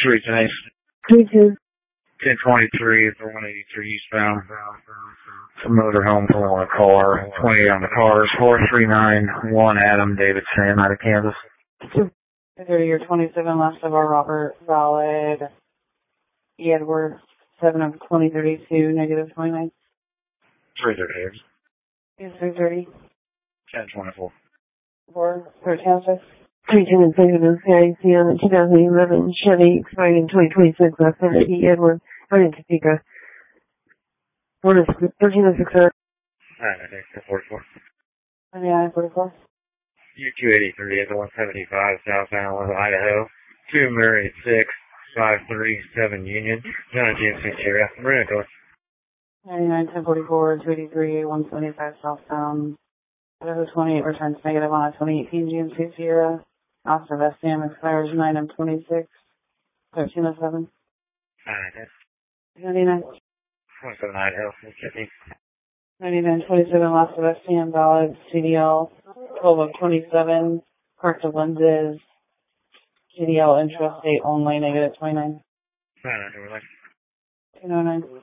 Street Nice. 22. 1023 at the 183 eastbound. Some motorhome pulling a car. 28 on the cars. 4391 Adam David Sam out of Kansas. 30 or 27 left of our Robert valid. Edward 7 of 2032 negative 29. 338. Is 330. 1024. 4 1306. 32 and 7 of CIC on the 2011 Chevy expiring in 2026 left 30 Edward. Running in Topeka. 1306. 44. 9944. U283 at the 175 southbound of Idaho. 2 Murray 6 537 Union. John GMC Sierra. Marina Coast. 991044 283 175 southbound. Idaho 28 returns negative on a 2018 GMC Sierra. Officer of SDM expires 9 of 26. 1307. 99. 27 Idaho. 9927 loss of SDM valid. CDL 12 of 27. Corrective lenses. CDL intrastate only negative 29. 209.